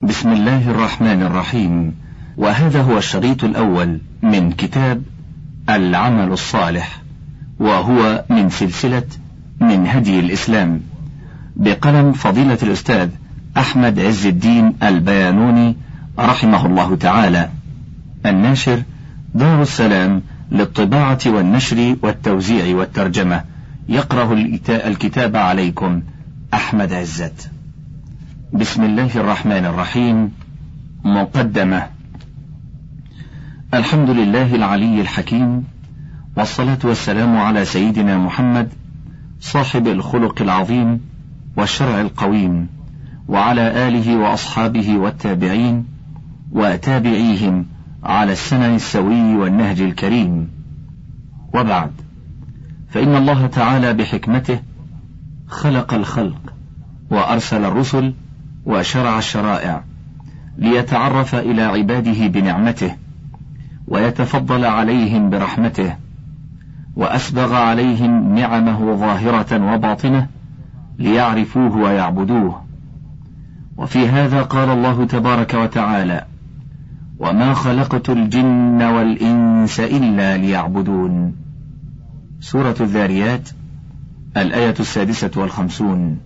بسم الله الرحمن الرحيم. وهذا هو الشريط الأول من كتاب العمل الصالح، وهو من سلسلة من هدي الإسلام، بقلم فضيلة الأستاذ أحمد عز الدين البيانوني رحمه الله تعالى. الناشر دار السلام للطباعة والنشر والتوزيع والترجمة. يقرأ الكتاب عليكم أحمد عزت. بسم الله الرحمن الرحيم. مقدمة. الحمد لله العلي الحكيم، والصلاة والسلام على سيدنا محمد صاحب الخلق العظيم والشرع القويم، وعلى آله وأصحابه والتابعين وتابعيهم على السنن السوي والنهج الكريم. وبعد، فإن الله تعالى بحكمته خلق الخلق وأرسل الرسل وشرع الشرائع ليتعرف إلى عباده بنعمته ويتفضل عليهم برحمته، وأسبغ عليهم نعمه ظاهرة وباطنة ليعرفوه ويعبدوه. وفي هذا قال الله تبارك وتعالى: وما خلقت الجن والإنس إلا ليعبدون. سورة الذاريات، الآية 56.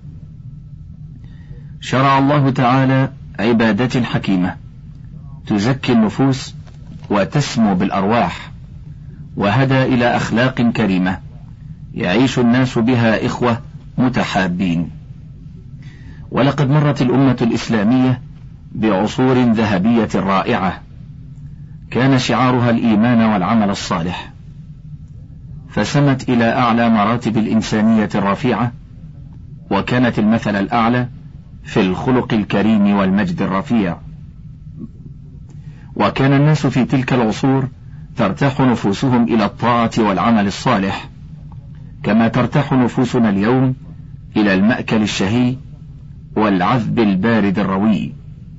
شرع الله تعالى عبادة حكيمة تزكي النفوس وتسمو بالأرواح، وهدى إلى أخلاق كريمة يعيش الناس بها إخوة متحابين. ولقد مرت الأمة الإسلامية بعصور ذهبية رائعة كان شعارها الإيمان والعمل الصالح، فسمت إلى أعلى مراتب الإنسانية الرفيعة، وكانت المثل الأعلى في الخلق الكريم والمجد الرفيع. وكان الناس في تلك العصور ترتاح نفوسهم إلى الطاعة والعمل الصالح، كما ترتاح نفوسنا اليوم إلى المأكل الشهي والعذب البارد الروي.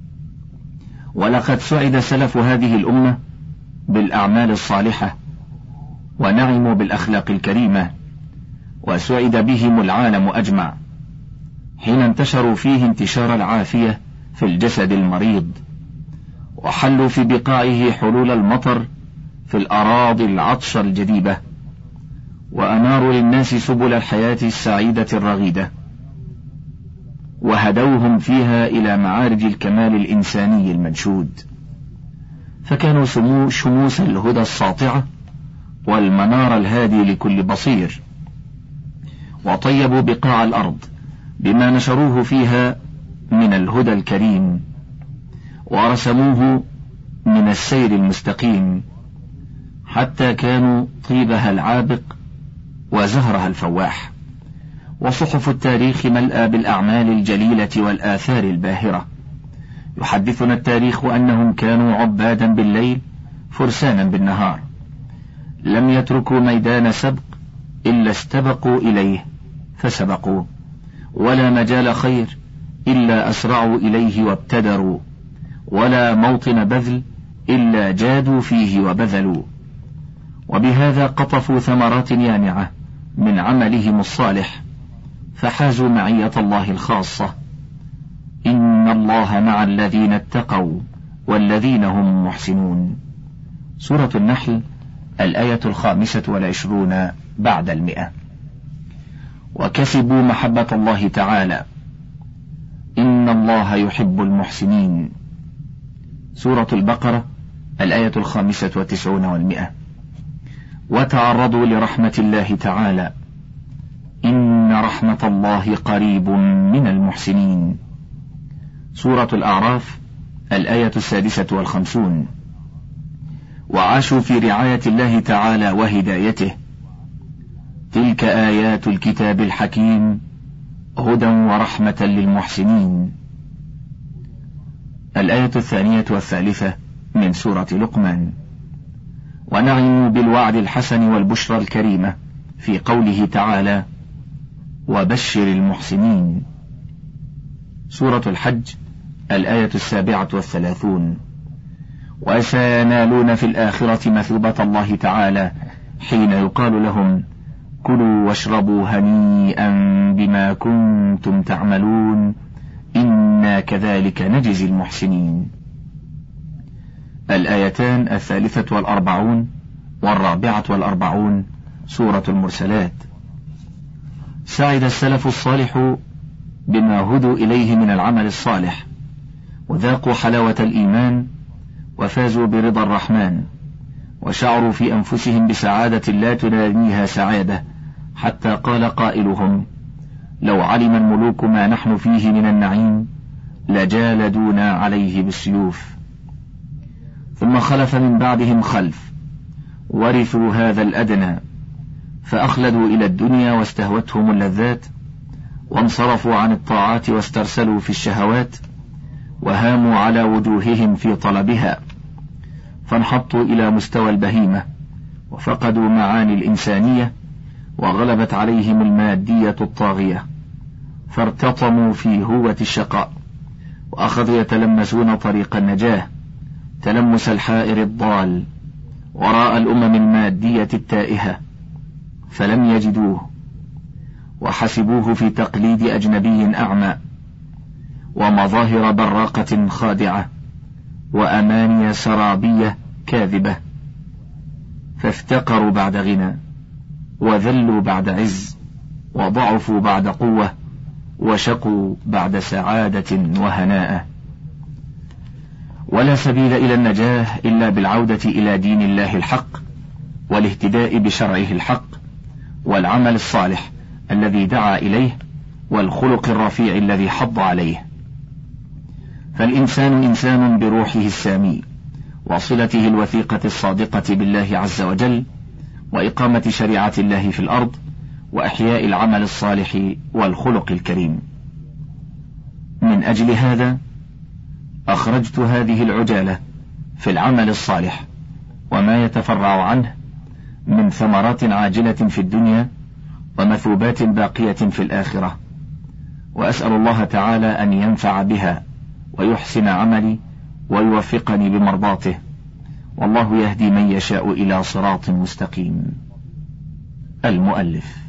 ولقد سعد سلف هذه الأمة بالأعمال الصالحة، ونعموا بالأخلاق الكريمة، وسعد بهم العالم أجمع حين انتشروا فيه انتشار العافية في الجسد المريض، وحلوا في بقاعه حلول المطر في الأراضي العطشة الجديبة، وأناروا للناس سبل الحياة السعيدة الرغيدة، وهدوهم فيها إلى معارج الكمال الإنساني المنشود، فكانوا شموس الهدى الساطعة والمنار الهادي لكل بصير، وطيبوا بقاع الأرض بما نشروه فيها من الهدى الكريم، ورسموه من السير المستقيم، حتى كانوا طيبها العابق وزهرها الفواح. وصحف التاريخ ملأى بالأعمال الجليلة والآثار الباهرة. يحدثنا التاريخ أنهم كانوا عبادا بالليل فرسانا بالنهار، لم يتركوا ميدان سبق إلا استبقوا إليه فسبقوا، ولا مجال خير إلا أسرعوا إليه وابتدروا، ولا موطن بذل إلا جادوا فيه وبذلوا. وبهذا قطفوا ثمرات يانعة من عملهم الصالح، فحازوا معية الله الخاصة. إن الله مع الذين اتقوا والذين هم محسنون. سورة النحل، الآية 25 بعد 100. وكسبوا محبة الله تعالى. إن الله يحب المحسنين. سورة البقرة، الآية 95 و100. وتعرضوا لرحمة الله تعالى. إن رحمة الله قريب من المحسنين. سورة الأعراف، الآية 56. وعاشوا في رعاية الله تعالى وهدايته. تلك آيات الكتاب الحكيم هدى ورحمة للمحسنين. الآية 2 و3 من سورة لقمان. ونعموا بالوعد الحسن والبشرى الكريمة في قوله تعالى: وبشر المحسنين. سورة الحج، الآية 37. وسينالون في الآخرة مثوبة الله تعالى حين يقال لهم: كلوا واشربوا هنيئا بما كنتم تعملون إنا كذلك نجزي المحسنين. الآيتان 43 و44 سورة المرسلات. سعد السلف الصالح بما هدوا إليه من العمل الصالح، وذاقوا حلاوة الإيمان، وفازوا برضا الرحمن، وشعروا في أنفسهم بسعادة لا تناديها سعادة، حتى قال قائلهم: لو علم الملوك ما نحن فيه من النعيم لجالدونا عليه بالسيوف. ثم خلف من بعدهم خلف ورثوا هذا الأدنى، فأخلدوا إلى الدنيا واستهوتهم اللذات، وانصرفوا عن الطاعات واسترسلوا في الشهوات، وهاموا على وجوههم في طلبها، فانحطوا إلى مستوى البهيمة، وفقدوا معاني الإنسانية، وغلبت عليهم المادية الطاغية، فارتطموا في هوة الشقاء، وأخذوا يتلمسون طريق النجاة تلمس الحائر الضال وراء الأمم المادية التائهة، فلم يجدوه، وحسبوه في تقليد أجنبي أعمى، ومظاهر براقة خادعة، وأماني سرابية كاذبة، فافتقروا بعد غنى، وذلوا بعد عز، وضعفوا بعد قوة، وشقوا بعد سعادة وهناء. ولا سبيل إلى النجاة إلا بالعودة إلى دين الله الحق، والاهتداء بشرعه الحق، والعمل الصالح الذي دعا إليه، والخلق الرفيع الذي حض عليه. فالإنسان إنسان بروحه السامي، وصلته الوثيقة الصادقة بالله عز وجل، وإقامة شريعة الله في الأرض، وإحياء العمل الصالح والخلق الكريم. من أجل هذا أخرجت هذه العجالة في العمل الصالح وما يتفرع عنه من ثمرات عاجلة في الدنيا ومثوبات باقية في الآخرة، وأسأل الله تعالى أن ينفع بها ويحسن عملي ويوفقني بمرضاته، والله يهدي من يشاء إلى صراط مستقيم. المؤلف.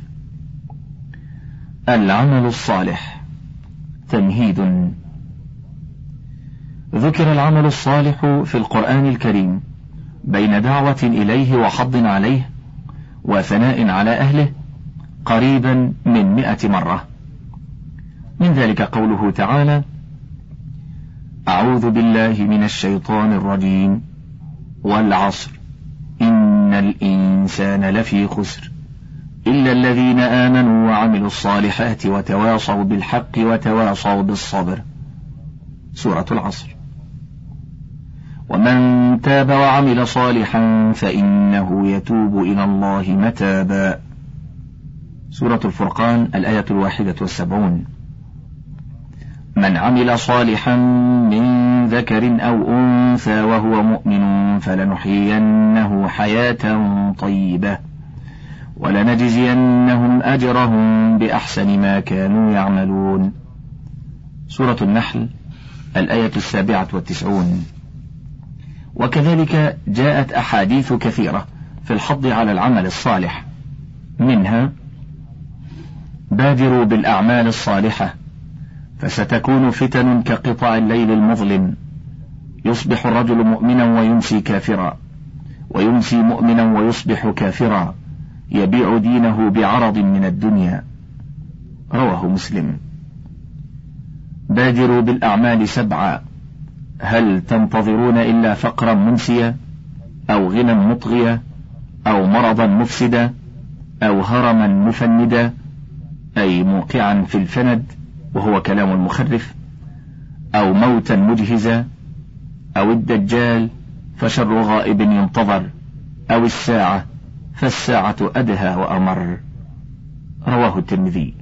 العمل الصالح. تمهيد. ذكر العمل الصالح في القرآن الكريم بين دعوة إليه وحض عليه وثناء على أهله قريبا من 100 مرة. من ذلك قوله تعالى: أعوذ بالله من الشيطان الرجيم، والعصر إن الإنسان لفي خسر إلا الذين آمنوا وعملوا الصالحات وتواصوا بالحق وتواصوا بالصبر. سورة العصر. ومن تاب وعمل صالحا فإنه يتوب إلى الله متابا. سورة الفرقان الآية 71. من عمل صالحا من ذكر أو أنثى وهو مؤمن فلنحيينه حياة طيبة ولنجزينهم أجرهم بأحسن ما كانوا يعملون. سورة النحل الآية 97. وكذلك جاءت أحاديث كثيرة في الحض على العمل الصالح، منها: بادروا بالأعمال الصالحة فستكون فتن كقطع الليل المظلم، يصبح الرجل مؤمنا ويمسي كافرا، ويمسي مؤمنا ويصبح كافرا، يبيع دينه بعرض من الدنيا. رواه مسلم. بادروا بالأعمال 7، هل تنتظرون إلا فقرا منسيا، أو غنى مطغيا، أو مرضا مفسدا، أو هرما مفندا، أي موقعا في الفند وهو كلام المخرف، أو موتا مجهزا، أو الدجال فشر غائب ينتظر، أو الساعة فالساعة أدهى وأمر. رواه الترمذي.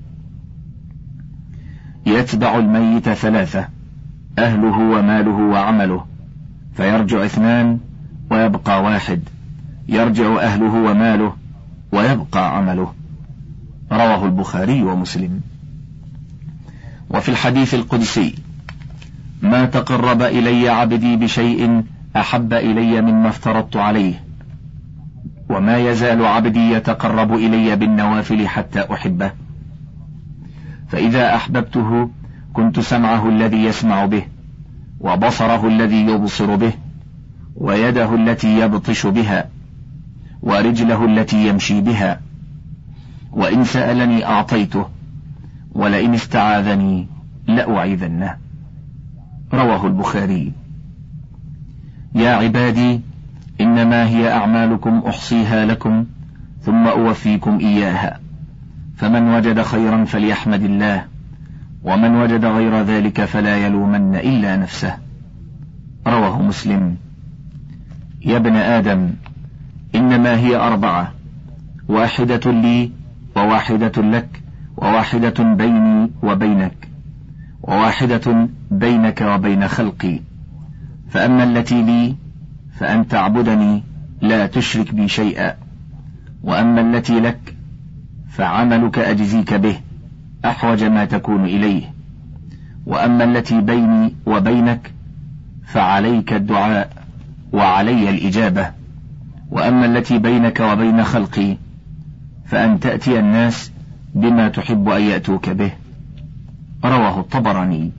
يتبع الميت 3: أهله وماله وعمله، فيرجع 2 ويبقى 1، يرجع أهله وماله ويبقى عمله. رواه البخاري ومسلم. وفي الحديث القدسي: ما تقرب إلي عبدي بشيء أحب إلي مما افترضت عليه، وما يزال عبدي يتقرب إلي بالنوافل حتى أحبه، فإذا أحببته كنت سمعه الذي يسمع به، وبصره الذي يبصر به، ويده التي يبطش بها، ورجله التي يمشي بها. وإن سألني أعطيته، ولئن استعاذني لأعيذنه. رواه البخاري. يا عبادي إنما هي أعمالكم أحصيها لكم ثم أوفيكم إياها، فمن وجد خيرا فليحمد الله، ومن وجد غير ذلك فلا يلومن إلا نفسه. رواه مسلم. يا ابن آدم إنما هي 4، 1 لي، و1 لك، و1 بيني وبينك، و1 بينك وبين خلقي. فأما التي لي فأن تعبدني لا تشرك بي شيئا، وأما التي لك فعملك أجزيك به أحوج ما تكون إليه، وأما التي بيني وبينك فعليك الدعاء وعلي الإجابة، وأما التي بينك وبين خلقي فأن تأتي الناس بما تحب أن يأتوك به. رواه الطبراني.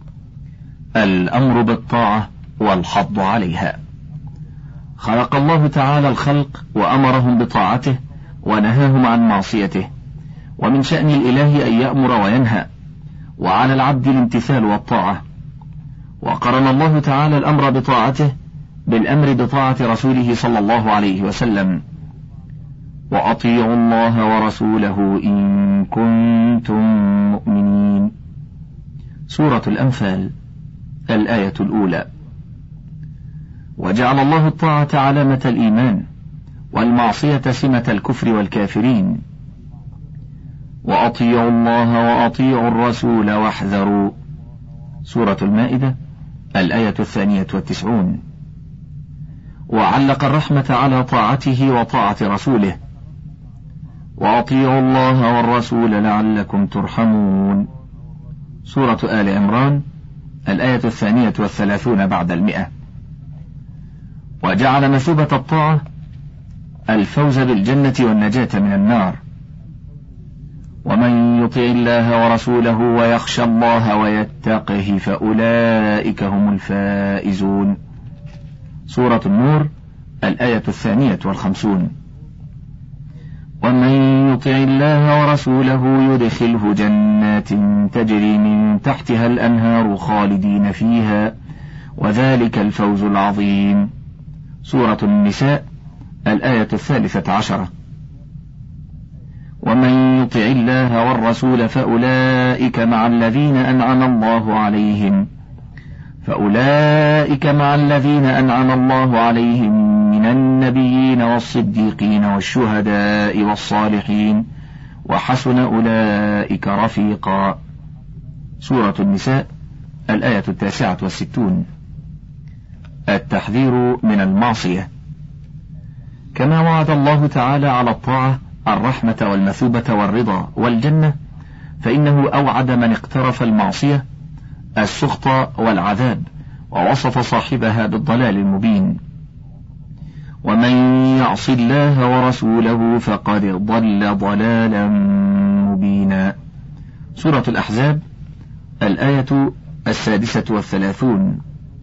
الأمر بالطاعة والحض عليها. خلق الله تعالى الخلق وأمرهم بطاعته ونهاهم عن معصيته، ومن شأن الإله أن يأمر وينهى، وعلى العبد الامتثال والطاعة. وقرن الله تعالى الأمر بطاعته بالأمر بطاعة رسوله صلى الله عليه وسلم: وأطيعوا الله ورسوله إن كنتم مؤمنين. سورة الأنفال، الآية الأولى. وجعل الله الطاعة علامة الإيمان، والمعصية سمة الكفر والكافرين. وأطيعوا الله وأطيعوا الرسول واحذروا. سورة المائدة، الآية 92. وعلق الرحمة على طاعته وطاعة رسوله: وأطيعوا الله والرسول لعلكم ترحمون. سورة آل عمران، الآية 32 بعد 100. وجعل مثوبة الطاعة الفوز بالجنة والنجاة من النار: ومن يطع الله ورسوله ويخشى الله ويتقه فأولئك هم الفائزون. سورة النور، الآية 52. ومن يطع الله ورسوله يدخله جنات تجري من تحتها الأنهار خالدين فيها، وذلك الفوز العظيم. سورة النساء، الآية 13. ومن يطع الله والرسول فأولئك مع الذين أنعم الله عليهم من النبيين والصديقين والشهداء والصالحين، وحسن أولئك رفيقا. سورة النساء، الآية 69. التحذير من المعصية. كما وعد الله تعالى على الطاعة الرحمة والمثوبة والرضا والجنة، فإنه أوعد من اقترف المعصية السخط والعذاب، ووصف صاحبها بالضلال المبين: ومن يعص الله ورسوله فقد ضل ضلالا مبينا. سورة الأحزاب، الآية 36.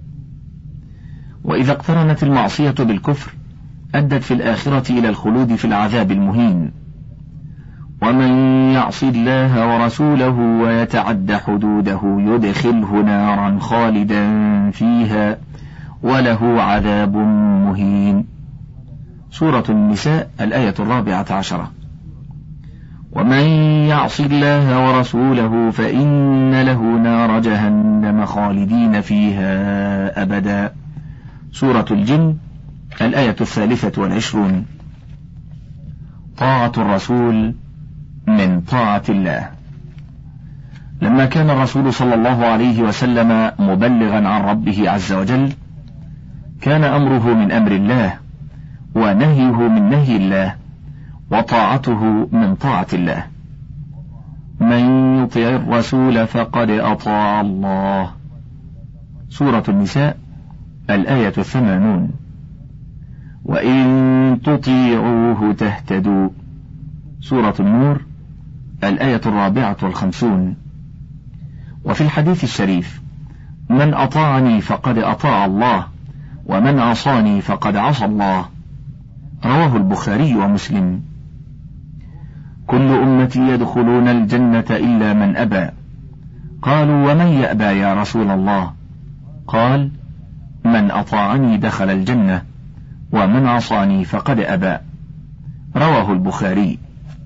وإذا اقترنت المعصية بالكفر أدت في الآخرة إلى الخلود في العذاب المهين: ومن يعص الله ورسوله ويتعد حدوده يدخله نارا خالدا فيها وله عذاب مهين. سورة النساء، الآية 14. ومن يعص الله ورسوله فإن له نار جهنم خالدين فيها أبدا. سورة الجن، الآية 23. طاعة الرسول من طاعة الله. لما كان الرسول صلى الله عليه وسلم مبلغا عن ربه عز وجل، كان أمره من أمر الله، ونهيه من نهي الله، وطاعته من طاعة الله. من يطع الرسول فقد أطاع الله. سورة النساء، الآية 80. وإن تطيعوه تهتدوا. سورة النور، الآية 54. وفي الحديث الشريف: من أطاعني فقد أطاع الله، ومن عصاني فقد عصى الله. رواه البخاري ومسلم. كل أمتي يدخلون الجنة إلا من أبى. قالوا: ومن يأبى يا رسول الله؟ قال: من أطاعني دخل الجنة، ومن عصاني فقد أبى. رواه البخاري.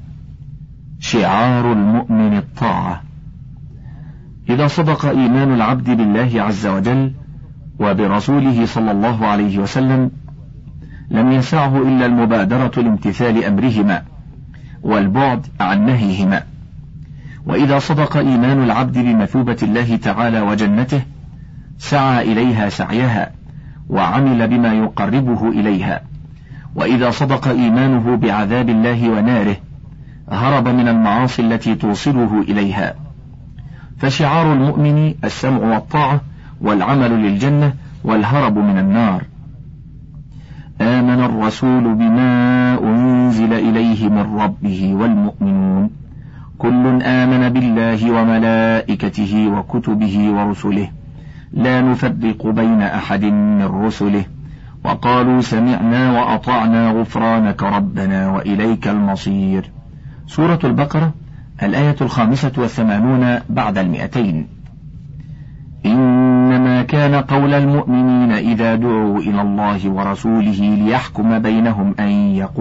شعار المؤمن الطاعة. إذا صدق إيمان العبد بالله عز وجل وبرسوله صلى الله عليه وسلم لم يسعه إلا المبادرة لامتثال أمرهما والبعد عن نهيهما. وإذا صدق إيمان العبد بمثوبة الله تعالى وجنته سعى إليها سعيها وعمل بما يقربه إليها. وإذا صدق إيمانه بعذاب الله وناره هرب من المعاصي التي توصله إليها. فشعار المؤمن السمع والطاعة والعمل للجنة والهرب من النار. آمن الرسول بما أنزل إليه من ربه والمؤمنون كل آمن بالله وملائكته وكتبه ورسله لا نفرق بين أحد من رسله وقالوا سمعنا وأطعنا غفرانك ربنا وإليك المصير. سورة البقرة الآية 85 بعد 200. إنما كان قول المؤمنين إذا دعوا إلى الله ورسوله ليحكم بينهم أن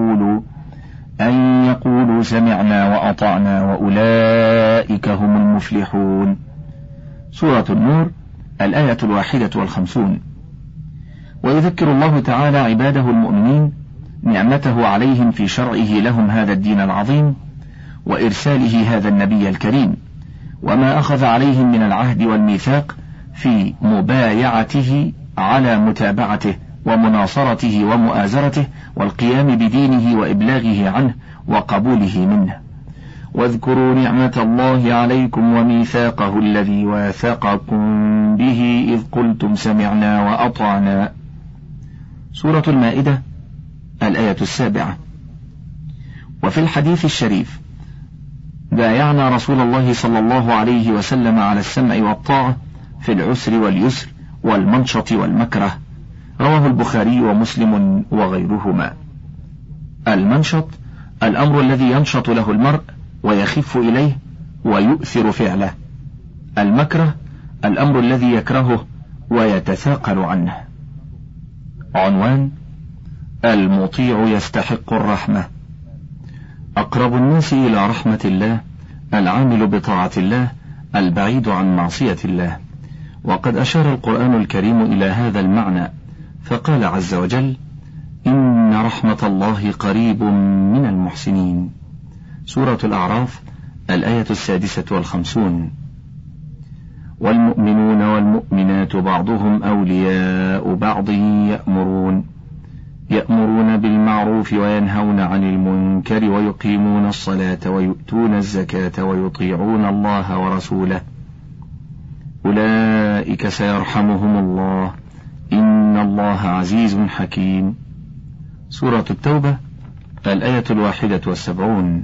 يقولوا سمعنا وأطعنا وأولئك هم المفلحون. سورة النور الآية 51. ويذكر الله تعالى عباده المؤمنين نعمته عليهم في شرعه لهم هذا الدين العظيم وإرساله هذا النبي الكريم، وما أخذ عليهم من العهد والميثاق في مبايعته على متابعته ومناصرته ومؤازرته والقيام بدينه وإبلاغه عنه وقبوله منه. واذكروا نعمة الله عليكم وميثاقه الذي واثقكم به إذ قلتم سمعنا وأطعنا. سورة المائدة الآية 7. وفي الحديث الشريف: بايعنا رسول الله صلى الله عليه وسلم على السمع والطاعة في العسر واليسر والمنشط والمكره. رواه البخاري ومسلم وغيرهما. المنشط الأمر الذي ينشط له المرء ويخف إليه ويؤثر فعله. المكره الأمر الذي يكرهه ويتثاقل عنه. عنوان: المطيع يستحق الرحمة. أقرب الناس إلى رحمة الله العامل بطاعة الله البعيد عن معصية الله. وقد أشار القرآن الكريم إلى هذا المعنى فقال عز وجل: إن رحمة الله قريب من المحسنين. سورة الأعراف الآية 56. والمؤمنون والمؤمنات بعضهم أولياء بعض يأمرون بالمعروف وينهون عن المنكر ويقيمون الصلاة ويؤتون الزكاة ويطيعون الله ورسوله أولئك سيرحمهم الله إن الله عزيز حكيم. سورة التوبة الآية 71.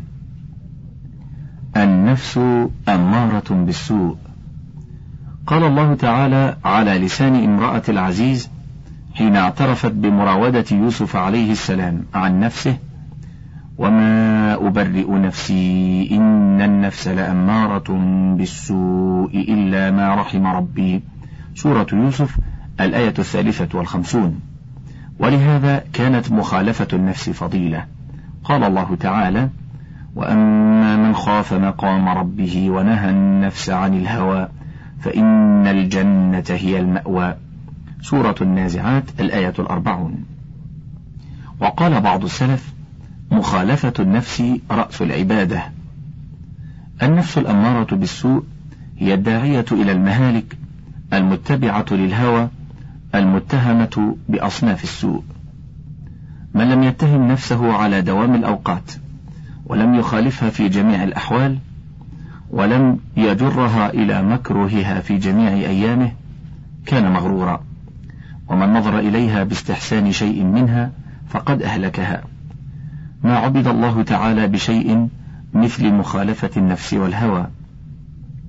النفس أمارة بالسوء. قال الله تعالى على لسان امرأة العزيز حين اعترفت بمراودة يوسف عليه السلام عن نفسه: وما أبرئ نفسي إن النفس لأمارة بالسوء إلا ما رحم ربي. سورة يوسف الآية 53. ولهذا كانت مخالفة النفس فضيلة. قال الله تعالى: وأما من خاف مقام ربه ونهى النفس عن الهوى فإن الجنة هي المأوى. سورة النازعات الآية 40. وقال بعض السلف: مخالفة النفس رأس العبادة. النفس الأمارة بالسوء هي الداعية إلى المهالك المتبعة للهوى المتهمة بأصناف السوء. من لم يتهم نفسه على دوام الأوقات ولم يخالفها في جميع الأحوال ولم يجرها إلى مكروهها في جميع أيامه كان مغرورا، ومن نظر إليها باستحسان شيء منها فقد أهلكها. ما عبد الله تعالى بشيء مثل مخالفة النفس والهوى.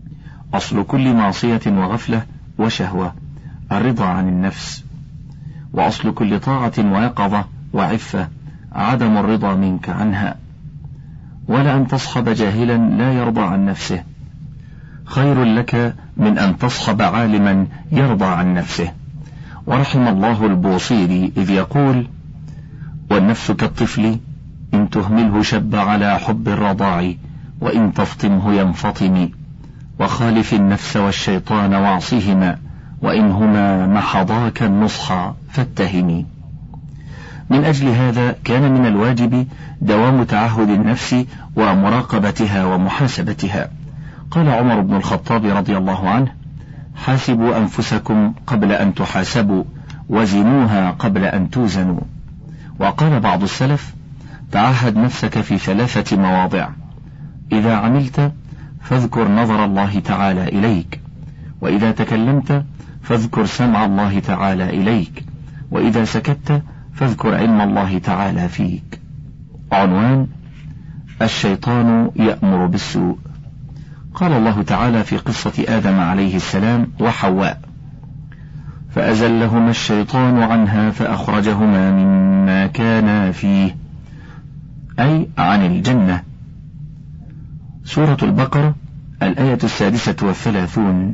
أصل كل معصية وغفلة وشهوة الرضا عن النفس، وأصل كل طاعة ويقظة وعفة عدم الرضا منك عنها. ولأن تصحب جاهلا لا يرضى عن نفسه خير لك من أن تصحب عالما يرضى عن نفسه. ورحم الله البوصيري إذ يقول: والنفس كالطفل إن تهمله شب على حب الرضاع وإن تفطمه ينفطم، وخالف النفس والشيطان واعصهما وإنهما محضاك النصح فاتهمي. من أجل هذا كان من الواجب دوام تعهد النفس ومراقبتها ومحاسبتها. قال عمر بن الخطاب رضي الله عنه: حاسبوا أنفسكم قبل أن تحاسبوا وزنوها قبل أن توزنوا. وقال بعض السلف: تعهد نفسك في 3 مواضع: إذا عملت فاذكر نظر الله تعالى إليك، وإذا تكلمت فاذكر سمع الله تعالى إليك، وإذا سكت فاذكر علم الله تعالى فيك. عنوان: الشيطان يأمر بالسوء. قال الله تعالى في قصة آدم عليه السلام وحواء: فأزلهما الشيطان عنها فأخرجهما مما كانا فيه، أي عن الجنة. سورة البقرة الآية 36.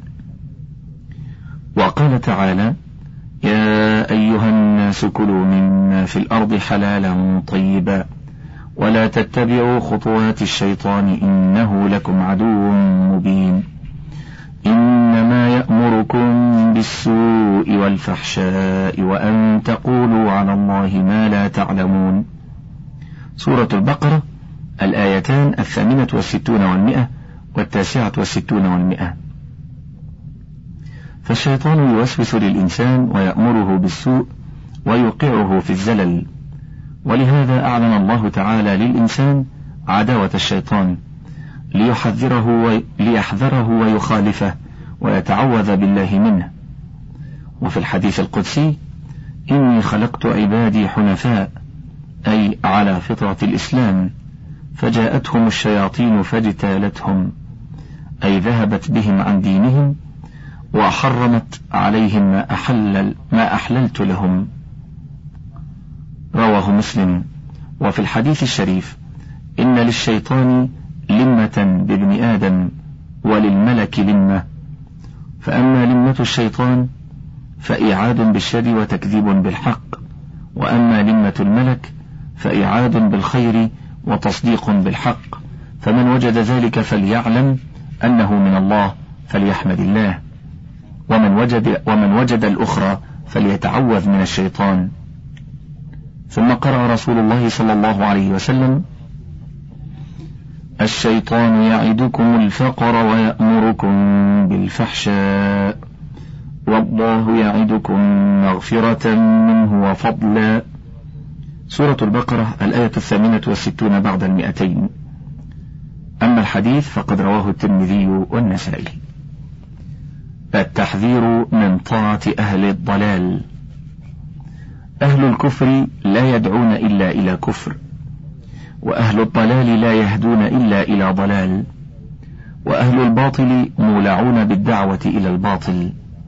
وقال تعالى: يا أيها الناس كلوا مما في الأرض حلالا طيبا ولا تتبعوا خطوات الشيطان إنه لكم عدو مبين إنما يأمركم بالسوء والفحشاء وأن تقولوا على الله ما لا تعلمون. سورة البقرة الآيتان 68 و169 و69. فالشيطان يوسوس للإنسان ويأمره بالسوء ويوقعه في الزلل، ولهذا أعلن الله تعالى للإنسان عداوة الشيطان ليحذره ويخالفه ويتعوذ بالله منه. وفي الحديث القدسي: إني خلقت عبادي حنفاء، أي على فطرة الإسلام، فجاءتهم الشياطين فاجتالتهم، أي ذهبت بهم عن دينهم وحرمت عليهم ما أحللت لهم. رواه مسلم. وفي الحديث الشريف: إن للشيطان لمة بابن آدم وللملك لمة، فأما لمة الشيطان فإعاد بالشر وتكذيب بالحق، وأما لمة الملك فإعاد بالخير وتصديق بالحق. فمن وجد ذلك فليعلم أنه من الله فليحمد الله، ومن وجد الأخرى فليتعوذ من الشيطان. ثم قرأ رسول الله صلى الله عليه وسلم: الشيطان يعدكم الفقر ويأمركم بالفحشاء والله يعدكم مغفرة منه وفضلا. سورة البقرة الآية 68 بعد 200. أما الحديث فقد رواه الترمذي والنسائي. التحذير من طاعة أهل الضلال. أهل الكفر لا يدعون إلا إلى كفر، وأهل الضلال لا يهدون إلا إلى ضلال، وأهل الباطل مولعون بالدعوة إلى الباطل.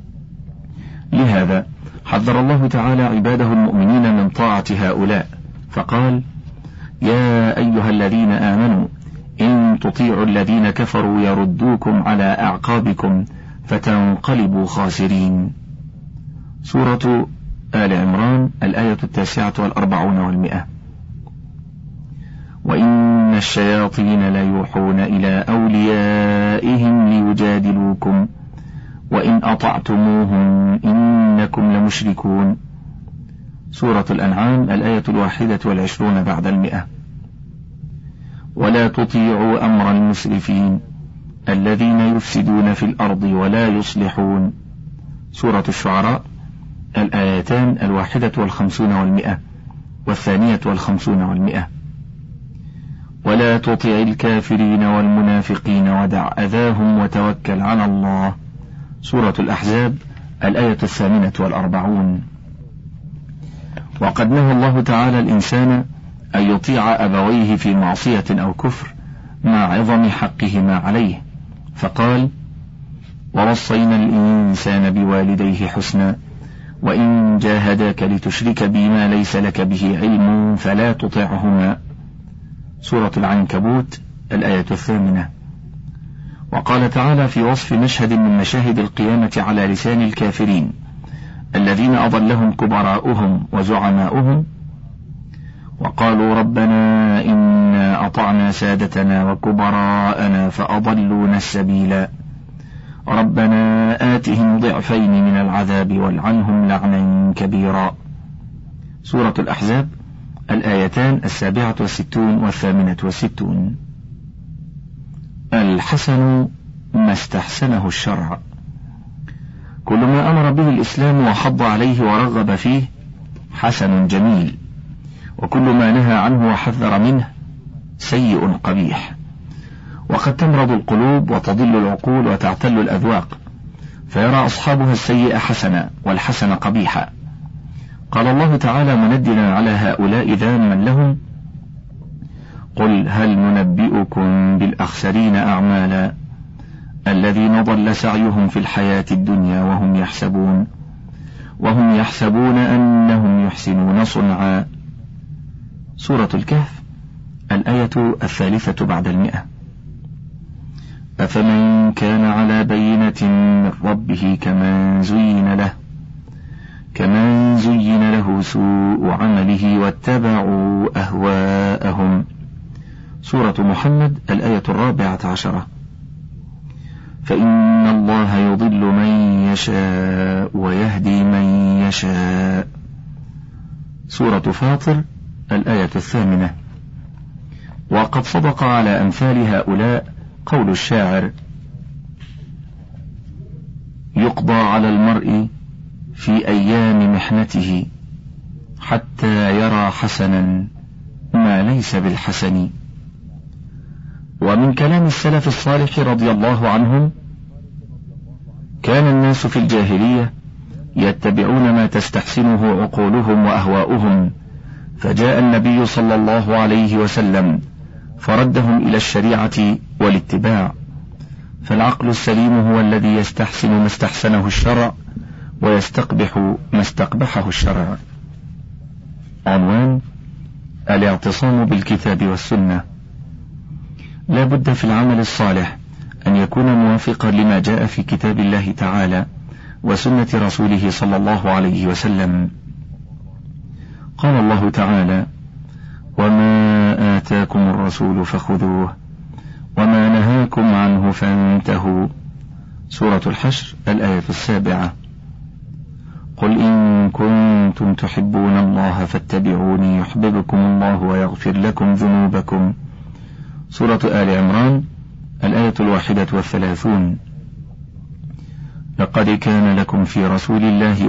لهذا حذر الله تعالى عباده المؤمنين من طاعة هؤلاء، فقال: يا أيها الذين آمنوا إن تطيعوا الذين كفروا يردوكم على أعقابكم فتنقلبوا خاسرين. سورة آل عمران الآية 49 و100. وإن الشياطين ليوحون إلى أوليائهم ليجادلوكم وإن أطعتموهم إنكم لمشركون. سورة الأنعام الآية 21 بعد 100. ولا تطيعوا أمر المسرفين الذين يفسدون في الأرض ولا يصلحون. سورة الشعراء الآيتان 51 و100 و52 و100. ولا تطع الكافرين والمنافقين ودع أذاهم وتوكل على الله. سورة الأحزاب الآية 48. وقد نهى الله تعالى الإنسان أن يطيع أبويه في معصية أو كفر مع عظم حقهما عليه، فقال: ووصينا الإنسان بوالديه حسنا وإن جاهداك لتشرك بي ما ليس لك به علم فلا تطعهما. سورة العنكبوت الآية 8. وقال تعالى في وصف مشهد من مشاهد القيامة على لسان الكافرين الذين أضلهم كبراؤهم وزعماؤهم وقالوا ربنا إنا أطعنا سادتنا وكبراءنا فأضلونا السبيلا ربنا آتهم ضعفين من العذاب والعنهم لعنا كبيرا. سورة الأحزاب الآيتان 67 و68. الحسن ما استحسنه الشرع. كل ما أمر به الإسلام وحض عليه ورغب فيه حسن جميل، وكل ما نهى عنه وحذر منه سيء قبيح. وقد تمرض القلوب وتضل العقول وتعتل الأذواق، فيرى أصحابها السيء حسنا والحسن قبيحا. قال الله تعالى مندلا على هؤلاء ذاما لهم: قل هل ننبئكم بالأخسرين أعمالا الذين ضل سعيهم في الحياة الدنيا وهم يحسبون أنهم يحسنون صنعا. سورة الكهف الآية 3 أفمن كان على بينة من ربه كمن زين له سوء عمله واتبعوا أهواءهم. سورة محمد الآية 14. فإن الله يضل من يشاء ويهدي من يشاء. سورة فاطر الآية 8. وقد صدق على أمثال هؤلاء قول الشاعر: يقضى على المرء في أيام محنته حتى يرى حسنا ما ليس بالحسن. ومن كلام السلف الصالح رضي الله عنهم: كان الناس في الجاهلية يتبعون ما تستحسنه عقولهم وأهواؤهم، فجاء النبي صلى الله عليه وسلم فردهم إلى الشريعة والاتباع. فالعقل السليم هو الذي يستحسن ما استحسنه الشرع ويستقبح ما استقبحه الشرع. عنوان: الاعتصام بالكتاب والسنة. لا بد في العمل الصالح أن يكون موافقا لما جاء في كتاب الله تعالى وسنة رسوله صلى الله عليه وسلم. قال الله تعالى: وما آتاكم الرسول فخذوه وما نهاكم عنه فانتهوا. سورة الحشر الآية 7. قل إن كنتم تحبون الله فاتبعوني يحببكم الله ويغفر لكم ذنوبكم. سورة آل عمران الآية 31. لقد كان لكم في رسول الله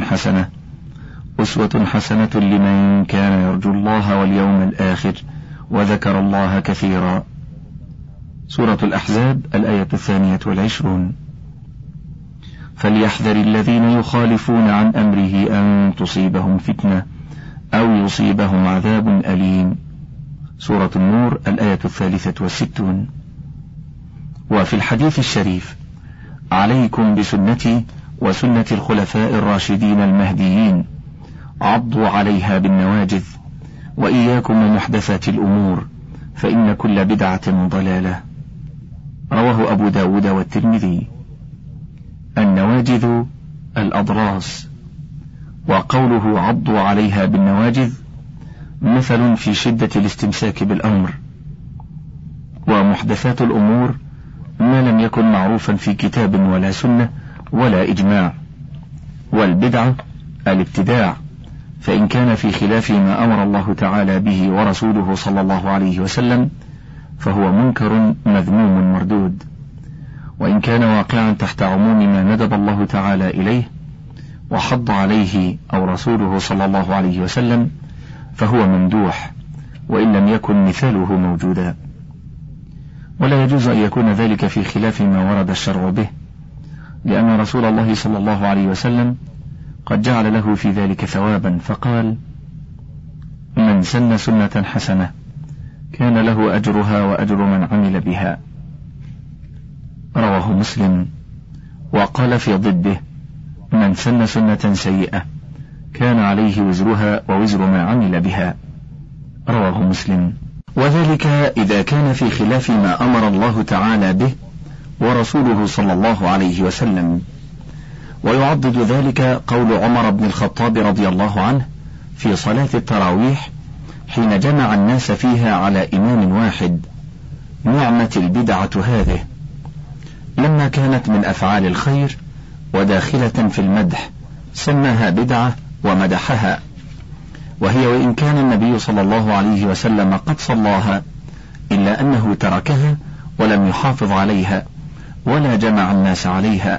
أسوة حسنة لمن كان يرجو الله واليوم الآخر وذكر الله كثيرا. سورة الأحزاب الآية 22. فليحذر الذين يخالفون عن أمره أن تصيبهم فتنة أو يصيبهم عذاب أليم. سورة النور الآية 63. وفي الحديث الشريف: عليكم بسنتي وسنة الخلفاء الراشدين المهديين، عضوا عليها بالنواجذ، وإياكم ومحدثات الأمور، فإن كل بدعة ضلالة. رواه أبو داود والترمذي. النواجذ الأضراس، وقوله عضوا عليها بالنواجذ مثل في شدة الاستمساك بالأمر. ومحدثات الأمور ما لم يكن معروفا في كتاب ولا سنة ولا إجماع. والبدعة الابتداع، فإن كان في خلاف ما أمر الله تعالى به ورسوله صلى الله عليه وسلم فهو منكر مذموم مردود، وإن كان واقعا تحت عموم ما ندب الله تعالى إليه وحض عليه أو رسوله صلى الله عليه وسلم فهو ممدوح، وإن لم يكن مثاله موجودا. ولا يجوز أن يكون ذلك في خلاف ما ورد الشرع به، لأن رسول الله صلى الله عليه وسلم قد جعل له في ذلك ثوابا، فقال: من سن سنة حسنة كان له أجرها وأجر من عمل بها. رواه مسلم. وقال في ضده: من سن سنة سيئة كان عليه وزرها ووزر ما عمل بها. رواه مسلم. وذلك إذا كان في خلاف ما أمر الله تعالى به ورسوله صلى الله عليه وسلم. ويعضد ذلك قول عمر بن الخطاب رضي الله عنه في صلاة التراويح حين جمع الناس فيها على إمام واحد: نعمة البدعة هذه، لما كانت من أفعال الخير وداخلة في المدح سماها بدعة ومدحها، وهي وإن كان النبي صلى الله عليه وسلم قد صلاها إلا أنه تركها ولم يحافظ عليها ولا جمع الناس عليها.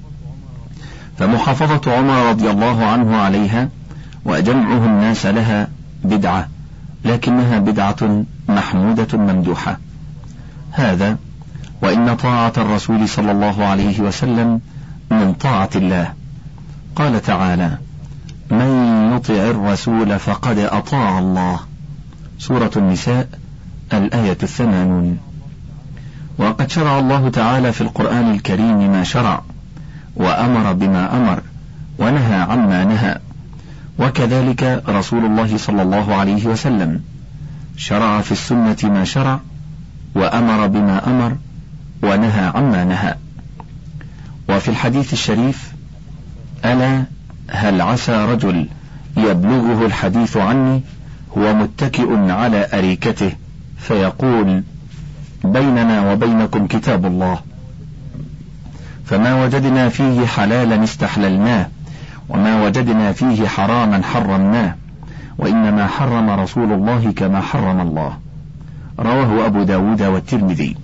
فمحافظة عمر رضي الله عنه عليها وجمعه الناس لها بدعة، لكنها بدعة محمودة ممدوحة. هذا وإن طاعة الرسول صلى الله عليه وسلم من طاعة الله. قال تعالى: من يطع الرسول فقد أطاع الله. سورة النساء الآية 80. وقد شرع الله تعالى في القرآن الكريم ما شرع، وأمر بما أمر، ونهى عما نهى. وكذلك رسول الله صلى الله عليه وسلم شرع في السنة ما شرع، وأمر بما أمر، ونهى عما نهى. وفي الحديث الشريف: ألا هل عسى رجل يبلغه الحديث عني هو متكئ على أريكته فيقول: بيننا وبينكم كتاب الله، فما وجدنا فيه حلالا استحللناه، وما وجدنا فيه حراما حرمناه، وإنما حرم رسول الله كما حرم الله. رواه أبو داود والترمذي.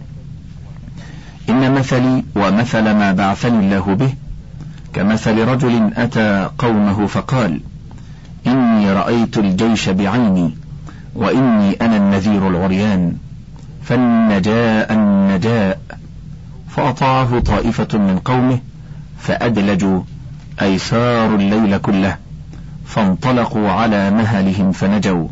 إن مثلي ومثل ما بعثني الله به كمثل رجل أتى قومه فقال: إني رأيت الجيش بعيني، وإني أنا النذير العريان، فالنجاء النجاء. فأطاعه طائفة من قومه فأدلجوا أي ساروا الليل كله، فانطلقوا على مهلهم فنجوا.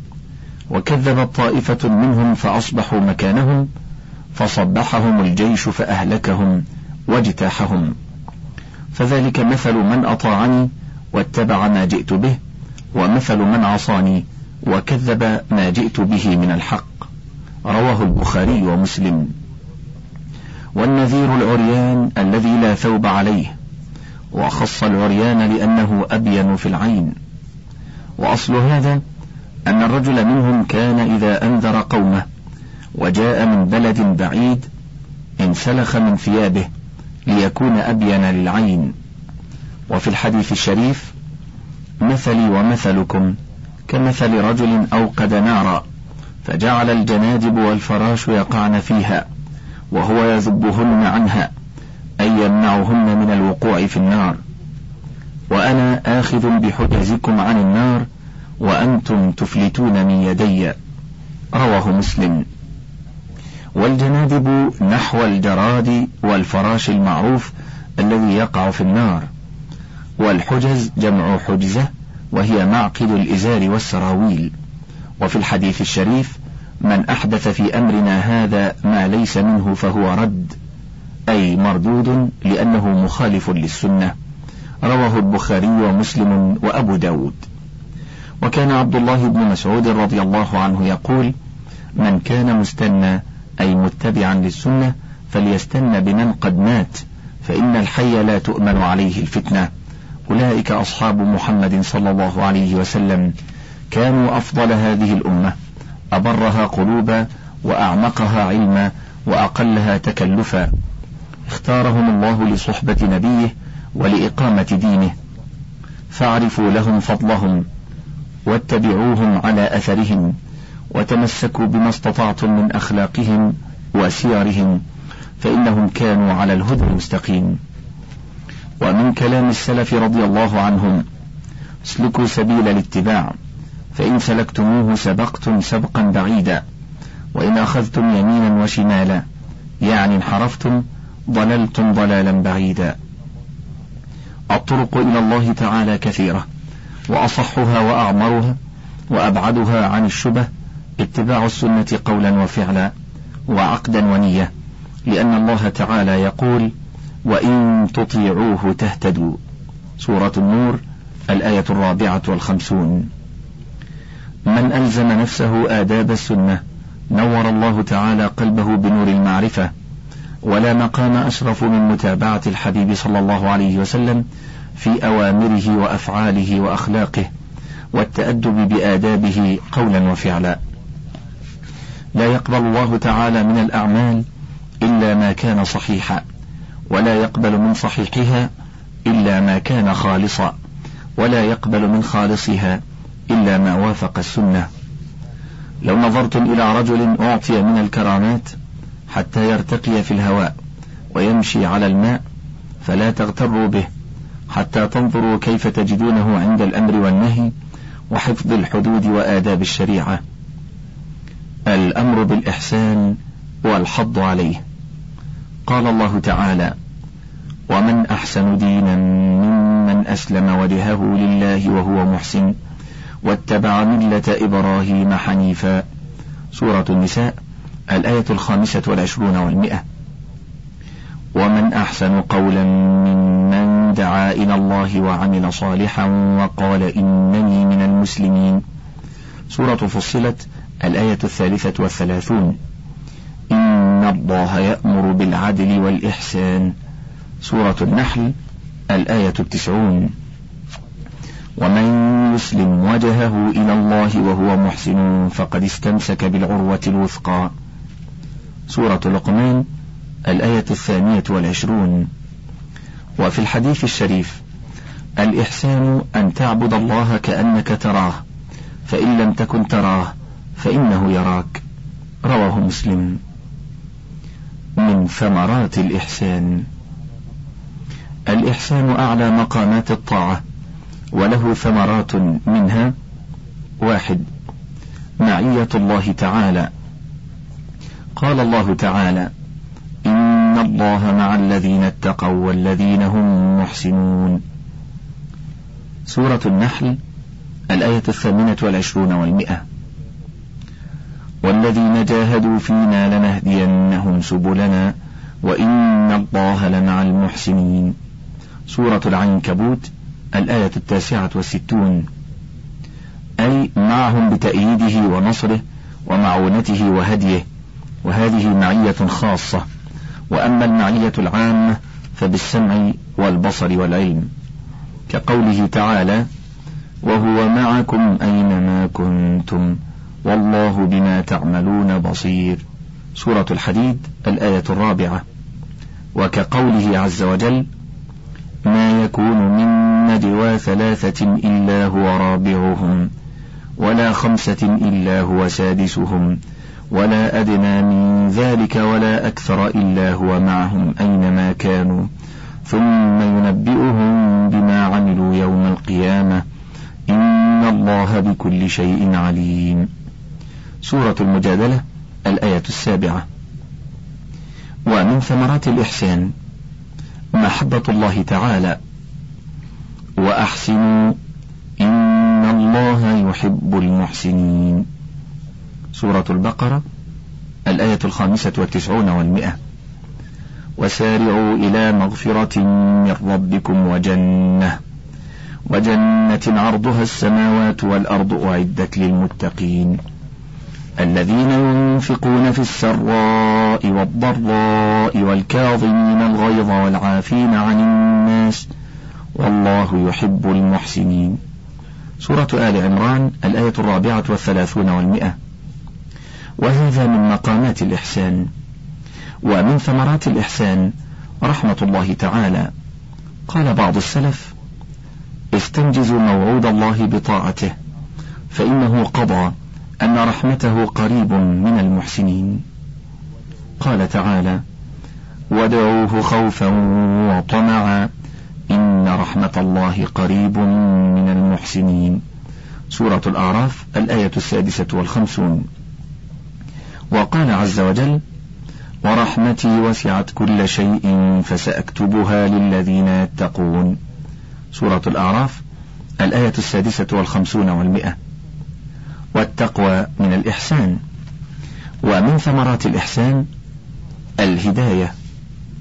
وكذبت طائفة منهم فأصبحوا مكانهم، فصبحهم الجيش فأهلكهم واجتاحهم. فذلك مثل من أطاعني واتبع ما جئت به، ومثل من عصاني وكذب ما جئت به من الحق. رواه البخاري ومسلم. والنذير العريان الذي لا ثوب عليه، وخص العريان لأنه أبين في العين. وأصل هذا أن الرجل منهم كان إذا أنذر قومه وجاء من بلد بعيد انسلخ من ثيابه ليكون أبين للعين. وفي الحديث الشريف: مثلي ومثلكم كمثل رجل أوقد نارا فجعل الجنادب والفراش يقعن فيها وهو يذبهن عنها، أي يمنعهن من الوقوع في النار، وأنا آخذ بحجزكم عن النار وأنتم تفلتون من يدي. رواه مسلم. والجنادب نحو الجراد والفراش المعروف الذي يقع في النار. والحجز جمع حجزة، وهي معقد الإزار والسراويل. وفي الحديث الشريف: من أحدث في أمرنا هذا ما ليس منه فهو رد، أي مردود لأنه مخالف للسنة. رواه البخاري ومسلم وأبو داود. وكان عبد الله بن مسعود رضي الله عنه يقول: من كان مستنى أي متبعا للسنة فليستنى بمن قد مات، فإن الحي لا تؤمن عليه الفتنة. أولئك أصحاب محمد صلى الله عليه وسلم، كانوا أفضل هذه الأمة، أبرها قلوبا وأعمقها علما وأقلها تكلفا. اختارهم الله لصحبة نبيه ولإقامة دينه، فاعرفوا لهم فضلهم واتبعوهم على أثرهم، وتمسكوا بما استطعتم من أخلاقهم وسيرهم، فإنهم كانوا على الهدى المستقيم. ومن كلام السلف رضي الله عنهم: اسلكوا سبيل الاتباع، فإن سلكتموه سبقتم سبقا بعيدا، وإن أخذتم يمينا وشمالا يعني انحرفتم ضللتم ضلالا بعيدا. الطرق إلى الله تعالى كثيرة، وأصحها وأعمرها وأبعدها عن الشبه اتباع السنة قولا وفعلا وعقدا ونية، لأن الله تعالى يقول: وإن تطيعوه تهتدوا. سورة النور الآية 54. من ألزم نفسه آداب السنة نور الله تعالى قلبه بنور المعرفة، ولا مقام أشرف من متابعة الحبيب صلى الله عليه وسلم في أوامره وأفعاله وأخلاقه والتأدب بآدابه قولا وفعلا. لا يقبل الله تعالى من الأعمال إلا ما كان صحيحا، ولا يقبل من صحيحها إلا ما كان خالصا، ولا يقبل من خالصها إلا ما وافق السنة. لو نظرتم إلى رجل أعطي من الكرامات حتى يرتقي في الهواء ويمشي على الماء فلا تغتروا به حتى تنظروا كيف تجدونه عند الأمر والنهي وحفظ الحدود وآداب الشريعة. الأمر بالإحسان والحض عليه. قال الله تعالى: ومن أحسن دينا ممن أسلم وجهه لله وهو محسن واتبع ملة إبراهيم حنيفا. سورة النساء الآية 25 و100. ومن أحسن قولا ممن دعا إلى الله وعمل صالحا وقال إنني من المسلمين. سورة فصلت الآية 33. إن الله يأمر بالعدل والإحسان. سورة النحل الآية 90. ومن يسلم وجهه إلى الله وهو محسن فقد استمسك بالعروة الوثقى. سورة لقمان الآية 22. وفي الحديث الشريف: الإحسان أن تعبد الله كأنك تراه، فإن لم تكن تراه فإنه يراك. رواه مسلم. من ثمرات الإحسان: الإحسان أعلى مقامات الطاعة، وله ثمرات منها: 1. معية الله تعالى. قال الله تعالى: إن الله مع الذين اتقوا والذين هم محسنون. سورة النحل الآية 28 و100. والذين جاهدوا فينا لنهدينهم سبلنا وإن الله لمع المحسنين. سورة العنكبوت الآية 69. أي معهم بتأييده ونصره ومعونته وهديه، وهذه معية خاصة. وأما المعية العامة فبالسمع والبصر والعلم، كقوله تعالى: وهو معكم أينما كنتم والله بما تعملون بصير. سورة الحديد الآية 4. وكقوله عز وجل: ما يكون من نجوى 3 إلا هو رابعهم ولا 5 إلا هو سادسهم ولا أدنى من ذلك ولا أكثر إلا هو معهم أينما كانوا ثم ينبئهم بما عملوا يوم القيامة إن الله بكل شيء عليم. سورة المجادلة الآية 7. ومن ثمرات الإحسان محبة الله تعالى: وأحسنوا إن الله يحب المحسنين. سورة البقرة الآية 95 و100. وسارعوا إلى مغفرة من ربكم وجنة عرضها السماوات والأرض أعدت للمتقين الذين ينفقون في السراء والضراء والكاظمين الغيظ والعافين عن الناس والله يحب المحسنين. سورة آل عمران الآية 34 و100. وهذا من مقامات الإحسان. ومن ثمرات الإحسان رحمة الله تعالى. قال بعض السلف: استنجزوا موعود الله بطاعته فإنه قضى أن رحمته قريب من المحسنين. قال تعالى: وادعوه خوفا وطمعا إن رحمة الله قريب من المحسنين. سورة الأعراف الآية 56. وقال عز وجل: ورحمتي وسعت كل شيء فسأكتبها للذين يتقون. سورة الأعراف الآية 56 و100. والتقوى من الإحسان. ومن ثمرات الإحسان الهداية.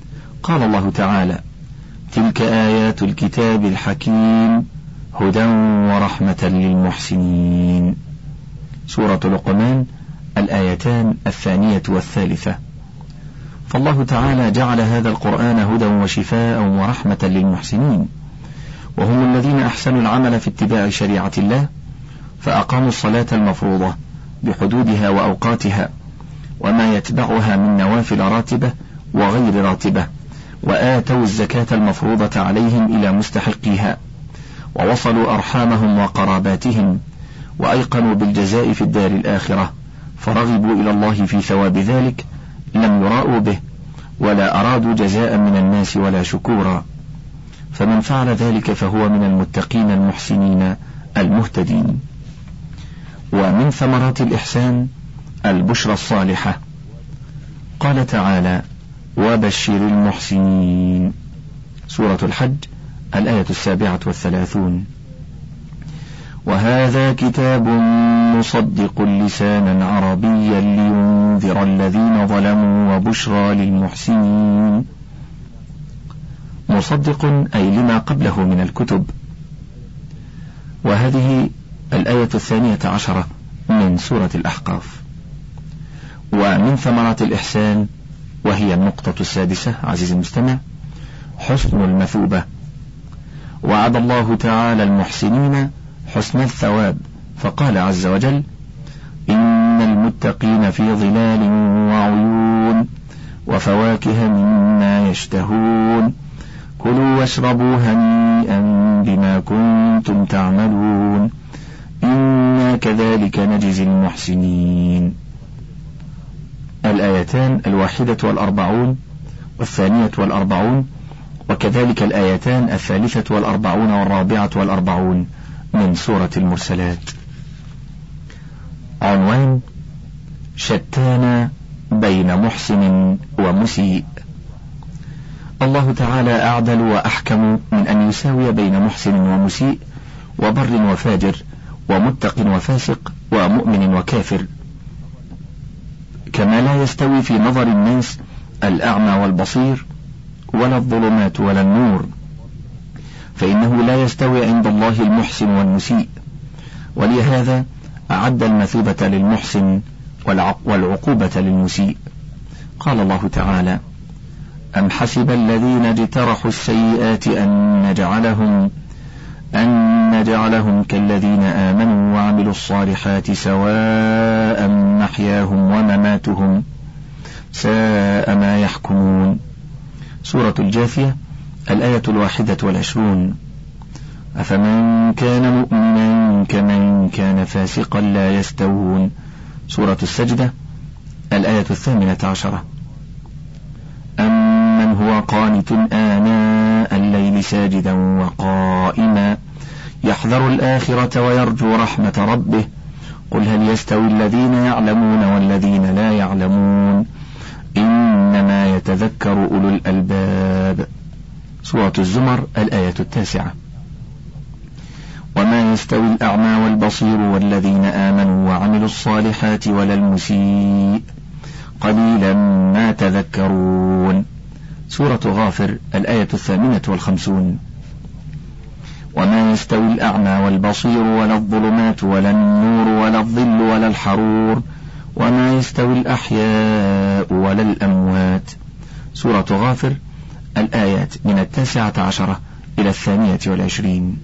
قال الله تعالى: تلك آيات الكتاب الحكيم هدى ورحمة للمحسنين. سورة لقمان، الآيتان 2 و3. فالله تعالى جعل هذا القرآن هدى وشفاء ورحمة للمحسنين، وهم الذين أحسنوا العمل في اتباع شريعة الله، فأقاموا الصلاة المفروضة بحدودها وأوقاتها وما يتبعها من نوافل راتبة وغير راتبة، وآتوا الزكاة المفروضة عليهم إلى مستحقيها، ووصلوا أرحامهم وقراباتهم، وأيقنوا بالجزاء في الدار الآخرة، فرغبوا إلى الله في ثواب ذلك، لم يراءوا به ولا أرادوا جزاء من الناس ولا شكورا، فمن فعل ذلك فهو من المتقين المحسنين المهتدين. ومن ثمرات الإحسان البشرى الصالحة. قال تعالى: وبشر المحسنين. سورة الحج، الآية 37. وهذا كتاب مصدق لسانا عربيا لينذر الذين ظلموا وبشرى للمحسنين. مصدق أي لما قبله من الكتب. وهذه الآية 12 من سورة الأحقاف. ومن ثمرات الإحسان، وهي النقطة 6 عزيزي المستمع، حسن المثوبة. وعد الله تعالى المحسنين حسن الثواب، فقال عز وجل: إن المتقين في ظلال وعيون وفواكه مما يشتهون كلوا واشربوا هنيئا بما كنتم تعملون إنا كذلك نجزي المحسنين. الآيتان 41 و42، وكذلك الآيتان 43 و44 من سورة المرسلات. عنوان: شتان بين محسن ومسيء. الله تعالى أعدل وأحكم من أن يساوي بين محسن ومسيء، وبر وفاجر، ومتق وفاسق، ومؤمن وكافر، كما لا يستوي في نظر الناس الأعمى والبصير، ولا الظلمات ولا النور، فإنه لا يستوي عند الله المحسن والمسيء، ولهذا أعد المثوبة للمحسن والعقوبة للمسيء. قال الله تعالى: أم حسب الذين اجترحوا السيئات أن نجعلهم كالذين آمنوا وعملوا الصالحات سواء محياهم ومماتهم ساء ما يحكمون. سورة الجاثية، الآية 21. أفمن كان مؤمنا كمن كان فاسقا لا يستوون. سورة السجدة، الآية 18. أمن هو قانت آناء الليل ساجدا وقائما يحذر الآخرة ويرجو رحمة ربه قل هل يستوي الذين يعلمون والذين لا يعلمون إنما يتذكر أولو الألباب. سورة الزمر، الآية 9. وما يستوي الأعمى والبصير والذين آمنوا وعملوا الصالحات ولا المسيء قليلا ما تذكرون. سورة غافر، الآية 58. وما يستوي الأعمى والبصير ولا الظلمات ولا النور ولا الظل ولا الحرور وما يستوي الأحياء ولا الأموات. سورة غافر، الآيات من 19 إلى 22.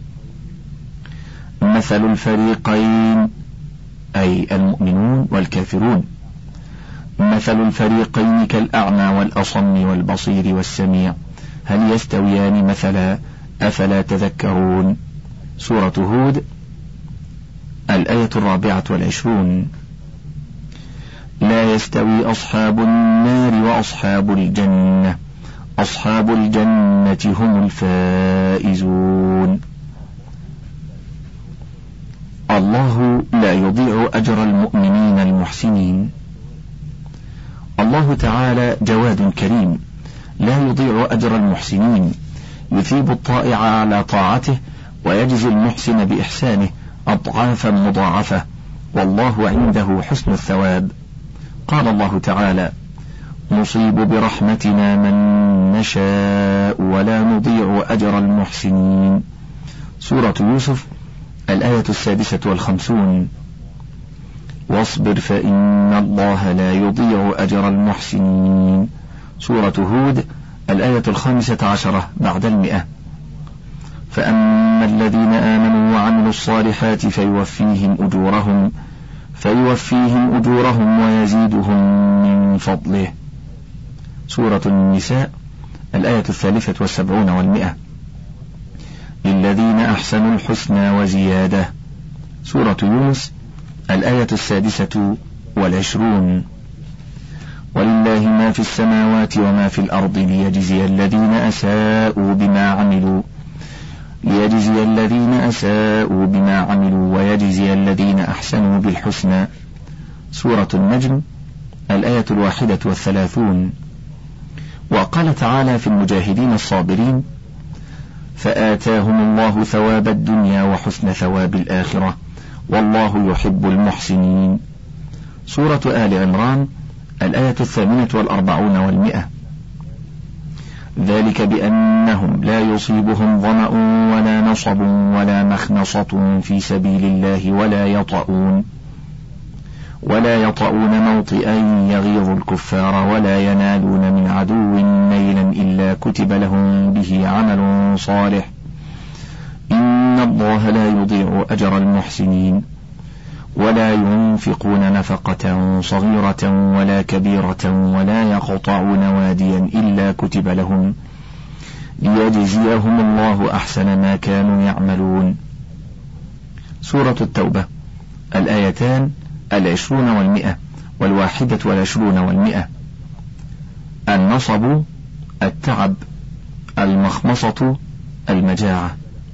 مثل الفريقين أي المؤمنون والكافرون، مثل الفريقين كالأعمى والأصم والبصير والسميع هل يستويان مثلا أفلا تذكرون. سورة هود، الآية 24. لا يستوي أصحاب النار وأصحاب الجنة أصحاب الجنة هم الفائزون. الله لا يضيع أجر المؤمنين المحسنين. الله تعالى جواد كريم لا يضيع أجر المحسنين، يثيب الطائع على طاعته ويجزي المحسن بإحسانه أضعافا مضاعفة، والله عنده حسن الثواب. قال الله تعالى: نصيب برحمتنا من نشاء ولا نضيع أجر المحسنين. سورة يوسف الآية 56. واصبر فإن الله لا يضيع أجر المحسنين. سورة هود الآية 15 بعد 100. فأما الذين آمنوا وعملوا الصالحات فيوفيهم أجورهم ويزيدهم من فضله. سورة النساء الآية 73 و100. للذين أحسنوا الحسنى وزيادة. سورة يونس الآية 26. ولله ما في السماوات وما في الأرض ليجزي الذين أساءوا بما عملوا ويجزي الذين أحسنوا بالحسنى. سورة النجم الآية 31. وقال تعالى في المجاهدين الصابرين: فآتاهم الله ثواب الدنيا وحسن ثواب الآخرة والله يحب المحسنين. سورة آل عمران الآية 48 و100. ذلك بأنهم لا يصيبهم ظمأ ولا نصب ولا مخنصة في سبيل الله ولا يطؤون موطئا يغيظ الكفار ولا ينالون من عدو نيلا إلا كتب لهم به عمل صالح إن الله لا يضيع أجر المحسنين. ولا ينفقون نفقة صغيرة ولا كبيرة ولا يقطعون واديا إلا كتب لهم ليجزيهم الله أحسن ما كانوا يعملون. سورة التوبة الآيتان 20 و100 و21 و100. النصب التعب، المخمصة المجاعة.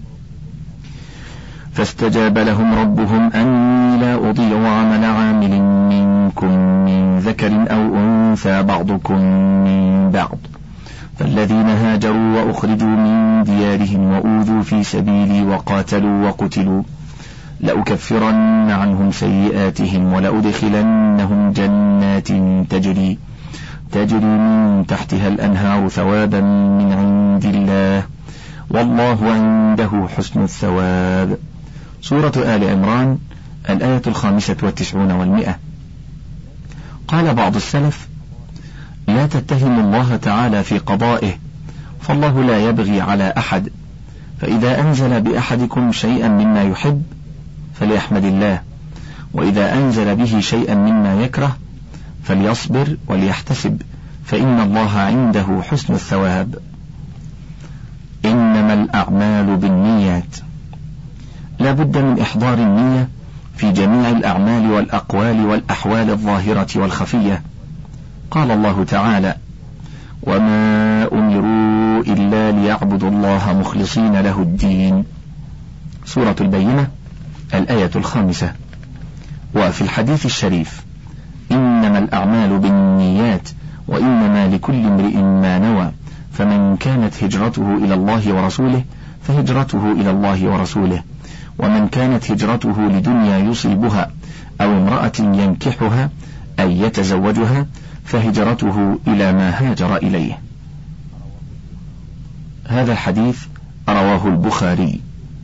فاستجاب لهم ربهم أني لا أضيع عمل عامل منكم من ذكر أو أنثى بعضكم من بعض، فالذين هاجروا وأخرجوا من ديارهم وأوذوا في سبيلي وقاتلوا وقتلوا لأكفرن عنهم سيئاتهم ولأدخلنهم جنات تجري من تحتها الأنهار ثوابا من عند الله والله عنده حسن الثواب. سورة آل عمران الآية 95 و100. قال بعض السلف: لا تتهم الله تعالى في قضائه، فالله لا يبغي على أحد، فإذا أنزل بأحدكم شيئا مما يحب فليحمد الله، وإذا أنزل به شيئا مما يكره فليصبر وليحتسب، فإن الله عنده حسن الثواب. إنما الأعمال بالنيات. لا بد من إحضار النية في جميع الأعمال والأقوال والأحوال الظاهرة والخفية. قال الله تعالى: وما أمروا إلا ليعبدوا الله مخلصين له الدين. سورة البينة الآية 5. وفي الحديث الشريف: إنما الأعمال بالنيات وإنما لكل امرئ ما نوى، فمن كانت هجرته إلى الله ورسوله فهجرته إلى الله ورسوله، ومن كانت هجرته لدنيا يصيبها أو امرأة ينكحها أي يتزوجها فهجرته إلى ما هاجر إليه. هذا الحديث رواه البخاري.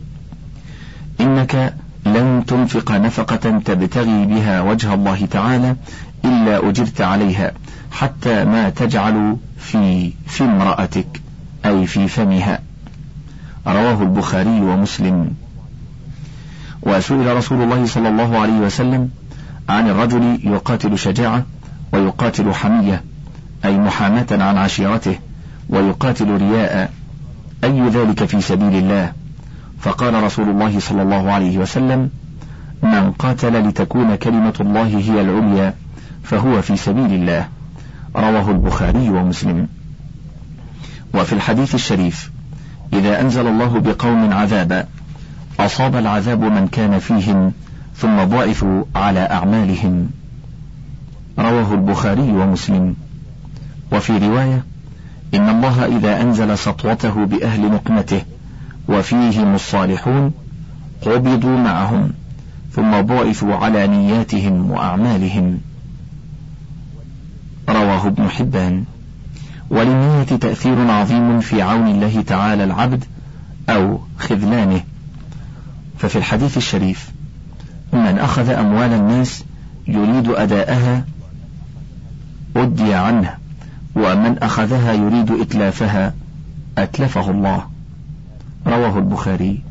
إنك لن تنفق نفقة تبتغي بها وجه الله تعالى إلا أجرت عليها حتى ما تجعل في امرأتك أي في فمها. رواه البخاري ومسلم. وسئل رسول الله صلى الله عليه وسلم عن الرجل يقاتل شجاعة ويقاتل حمية أي محاماة عن عشيرته، ويقاتل رياء، أي ذلك في سبيل الله؟ فقال رسول الله صلى الله عليه وسلم: من قاتل لتكون كلمة الله هي العليا فهو في سبيل الله. رواه البخاري ومسلم. وفي الحديث الشريف: إذا أنزل الله بقوم عذابا أصاب العذاب من كان فيهم ثم ضعفوا على أعمالهم. رواه البخاري ومسلم. وفي رواية: إن الله إذا أنزل سطوته بأهل نقمته وفيهم الصالحون قبضوا معهم ثم ضعفوا على نياتهم وأعمالهم. رواه ابن حبان. وللنية تأثير عظيم في عون الله تعالى العبد أو خذلانه. ففي الحديث الشريف: من أخذ أموال الناس يريد أداءها أدي عنه، ومن أخذها يريد إتلافها أتلفه الله. رواه البخاري.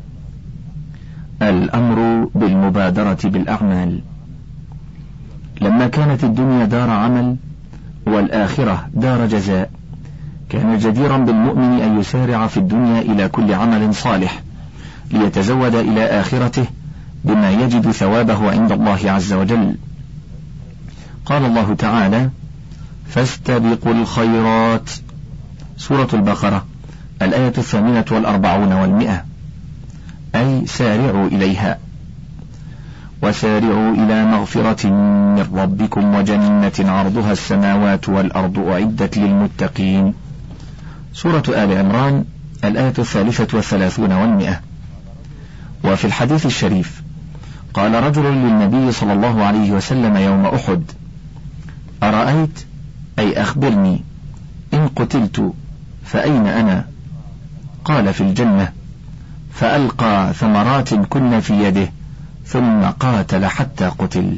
الأمر بالمبادرة بالأعمال. لما كانت الدنيا دار عمل والآخرة دار جزاء، كان جديرا بالمؤمن أن يسارع في الدنيا إلى كل عمل صالح ليتزود إلى آخرته بما يجد ثوابه عند الله عز وجل. قال الله تعالى: فاستبقوا الخيرات، سورة البقرة الآية 48 و100، أي سارعوا إليها. وسارعوا إلى مغفرة من ربكم وجنة عرضها السماوات والأرض أعدت للمتقين، سورة آل عمران الآية 33 و100. وفي الحديث الشريف قال رجل للنبي صلى الله عليه وسلم يوم أحد: أرأيت، أي أخبرني، إن قتلت فأين أنا؟ قال: في الجنة. فألقى ثمرات كن في يده ثم قاتل حتى قتل.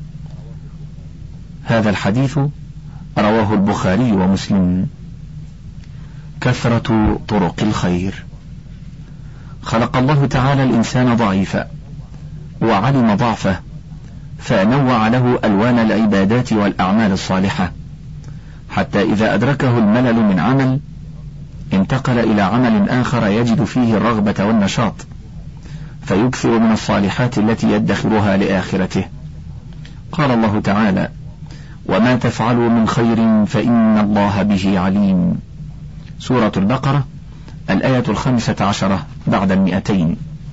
هذا الحديث رواه البخاري ومسلم. كثرة طرق الخير. خلق الله تعالى الإنسان ضعيفا وعلم ضعفه، فنوع له ألوان العبادات والأعمال الصالحة، حتى إذا أدركه الملل من عمل انتقل إلى عمل آخر يجد فيه الرغبة والنشاط، فيكثر من الصالحات التي يدخرها لآخرته. قال الله تعالى: وما تفعلوا من خير فإن الله به عليم، سورة البقرة الآية 15 بعد 200.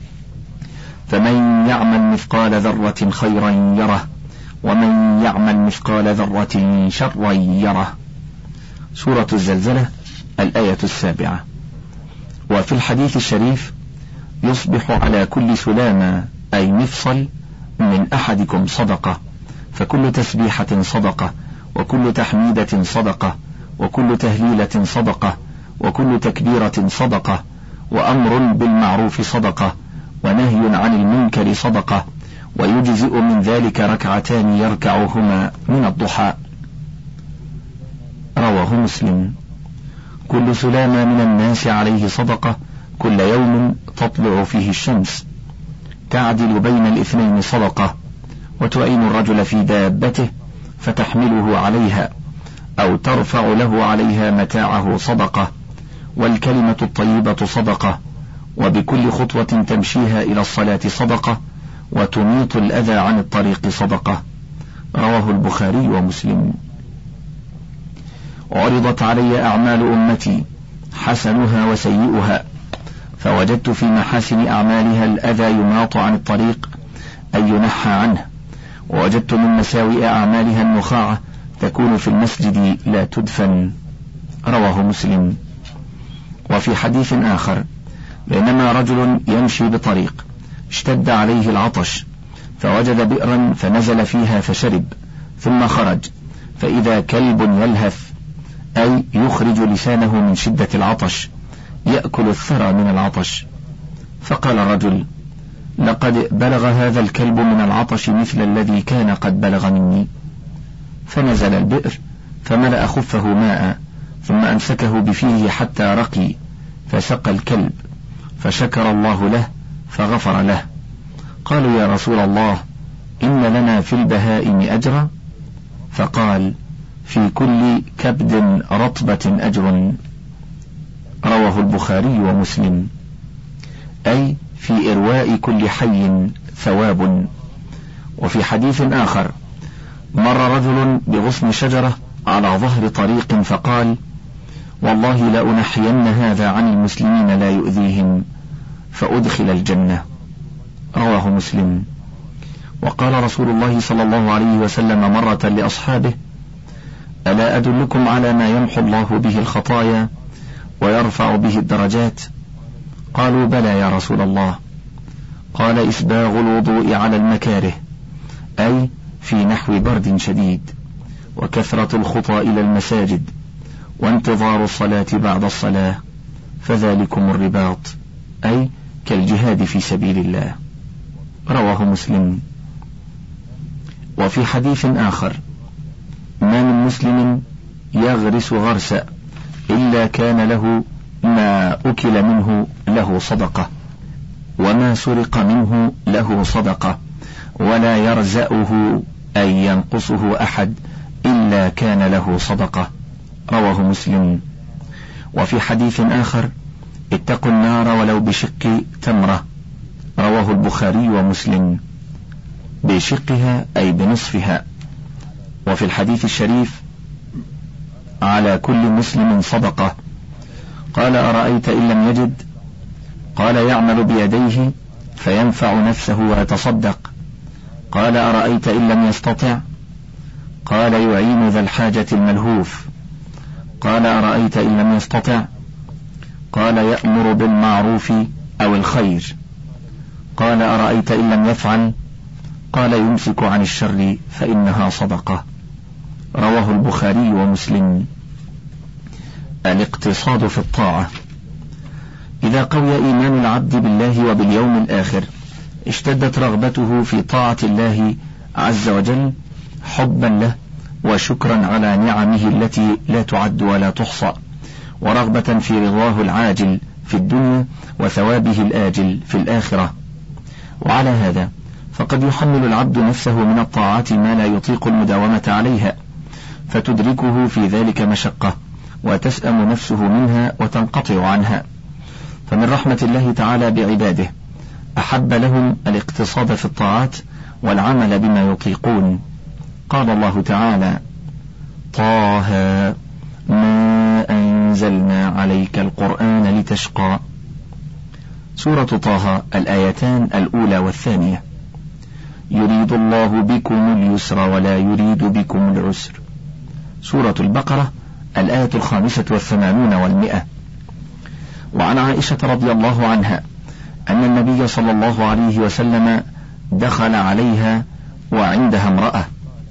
فمن يعمل مثقال ذرة خيرا يره ومن يعمل مثقال ذرة شرا يره، سورة الزلزلة الآية 7. وفي الحديث الشريف: يصبح على كل سلامة أي مفصل من أحدكم صدقة، فكل تسبيحة صدقة، وكل تحميدة صدقة، وكل تهليلة صدقة، وكل تكبيرة صدقة، وأمر بالمعروف صدقة، ونهي عن المنكر صدقة، ويجزئ من ذلك ركعتان يركعهما من الضحى. رواه مسلم. كل سلامة من الناس عليه صدقة كل يوم تطلع فيه الشمس، تعدل بين الاثنين صدقة، وتعين الرجل في دابته فتحمله عليها أو ترفع له عليها متاعه صدقة، والكلمة الطيبة صدقة، وبكل خطوة تمشيها إلى الصلاة صدقة، وتميط الأذى عن الطريق صدقة. رواه البخاري ومسلم. عرضت علي أعمال أمتي حسنها وسيئها، فوجدت في محاسن أعمالها الأذى يماط عن الطريق أي ينحى عنه، ووجدت من مساوئ أعمالها النخاعة تكون في المسجد لا تدفن. رواه مسلم. وفي حديث آخر: بينما رجل يمشي بطريق اشتد عليه العطش، فوجد بئرا فنزل فيها فشرب، ثم خرج فإذا كلب يلهث، أي يخرج لسانه من شدة العطش، يأكل الثرى من العطش. فقال الرجل: لقد بلغ هذا الكلب من العطش مثل الذي كان قد بلغ مني. فنزل البئر فملأ خفه ماء، ثم أمسكه بفيه حتى رقي، فسقى الكلب، فشكر الله له فغفر له. قالوا: يا رسول الله، إن لنا في البهائم أجرا؟ فقال: في كل كبد رطبة أجر. رواه البخاري ومسلم. أي في إرواء كل حي ثواب. وفي حديث آخر: مر رجل بغصن شجرة على ظهر طريق فقال: والله لأنحين هذا عن المسلمين لا يؤذيهم، فأدخل الجنة. رواه مسلم. وقال رسول الله صلى الله عليه وسلم مرة لأصحابه: ألا أدلكم على ما يمحو الله به الخطايا ويرفع به الدرجات؟ قالوا: بلى يا رسول الله. قال: إسباغ الوضوء على المكاره، أي في نحو برد شديد، وكثرة الخطى إلى المساجد وانتظار الصلاة بعد الصلاة، فذلكم الرباط، أي كالجهاد في سبيل الله. رواه مسلم. وفي حديث آخر: ما من مسلم يغرس غرسا إلا كان له ما أكل منه له صدقة، وما سرق منه له صدقة، ولا يرزأه أن ينقصه أحد إلا كان له صدقة. رواه مسلم. وفي حديث آخر: اتقوا النار ولو بشق تمرة. رواه البخاري ومسلم. بشقها أي بنصفها. وفي الحديث الشريف: على كل مسلم صدقة. قال: أرأيت إن لم يجد؟ قال: يعمل بيديه فينفع نفسه ويتصدق. قال: أرأيت إن لم يستطع؟ قال: يعين ذا الحاجة الملهوف. قال: أرأيت إن لم يستطع؟ قال: يأمر بالمعروف أو الخير. قال: أرأيت إن لم يفعل؟ قال: يمسك عن الشر فإنها صدقة. رواه البخاري ومسلم. الاقتصاد في الطاعة. إذا قوي إيمان العبد بالله وباليوم الآخر اشتدت رغبته في طاعة الله عز وجل، حبا له وشكرا على نعمه التي لا تعد ولا تحصى، ورغبة في رضاه العاجل في الدنيا وثوابه الآجل في الآخرة. وعلى هذا فقد يحمل العبد نفسه من الطاعات ما لا يطيق المداومة عليها، فتدركه في ذلك مشقة، وتسأم نفسه منها وتنقطع عنها. فمن رحمة الله تعالى بعباده أحب لهم الاقتصاد في الطاعات والعمل بما يطيقون. قال الله تعالى: طه ما أنزلنا عليك القرآن لتشقى. سورة طه الآيتان الأولى والثانية. يريد الله بكم اليسر ولا يريد بكم العسر. سورة البقرة الآية 85 و100. وعن عائشة رضي الله عنها أن النبي صلى الله عليه وسلم دخل عليها وعندها امرأة،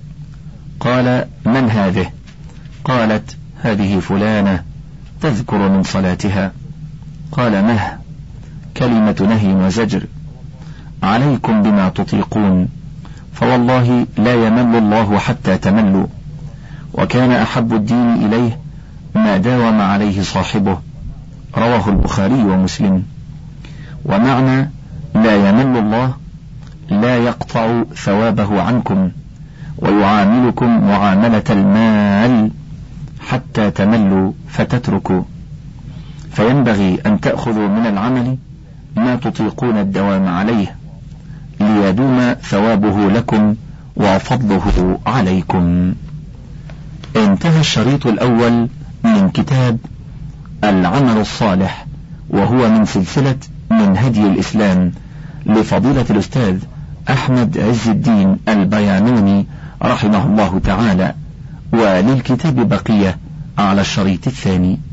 قال: من هذه؟ قالت: هذه فلانة تذكر من صلاتها. قال: مه؟ كلمة نهي وزجر. عليكم بما تطيقون، فوالله لا يمل الله حتى تملوا. وكان أحب الدين إليه ما داوم عليه صاحبه. رواه البخاري ومسلم. ومعنى لا يمل الله لا يقطع ثوابه عنكم ويعاملكم معاملة المال حتى تملوا فتتركوا، فينبغي أن تأخذوا من العمل ما تطيقون الدوام عليه ليدوم ثوابه لكم وفضله عليكم. انتهى الشريط الأول من كتاب العمل الصالح، وهو من سلسلة من هدي الإسلام لفضيلة الأستاذ أحمد عز الدين البيانوني رحمه الله تعالى. وللكتاب بقية على الشريط الثاني.